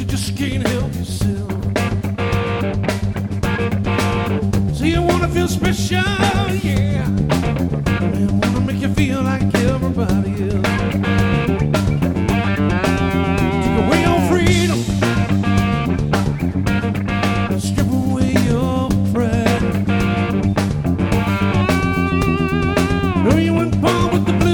you just can't help yourself. So you wanna feel special, yeah. Man, wanna make you feel like everybody else. Take away your freedom, strip away your pride. No, you weren't born with the